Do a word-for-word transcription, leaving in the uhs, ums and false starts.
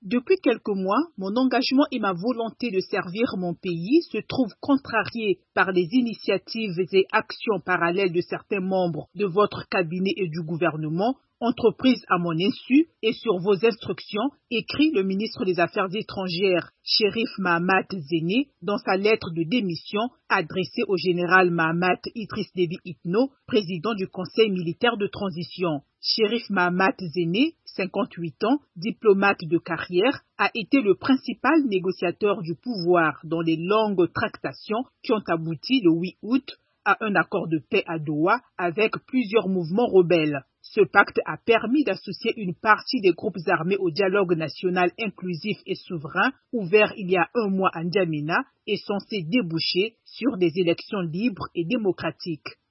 Depuis quelques mois, mon engagement et ma volonté de servir mon pays se trouvent contrariés par les initiatives et actions parallèles de certains membres de votre cabinet et du gouvernement, entreprises à mon insu et sur vos instructions, écrit le ministre des Affaires étrangères, Cherif Mahamat Zéné, dans sa lettre de démission adressée au général Mahamat Idriss Déby Itno, président du Conseil militaire de transition. Cherif Mahamat Zéné, cinquante-huit ans, diplomate de carrière, a été le principal négociateur du pouvoir dans les longues tractations qui ont abouti le huit août à un accord de paix à Doha avec plusieurs mouvements rebelles. Ce pacte a permis d'associer une partie des groupes armés au dialogue national inclusif et souverain ouvert il y a un mois à N'Djamena et censé déboucher sur des élections libres et démocratiques.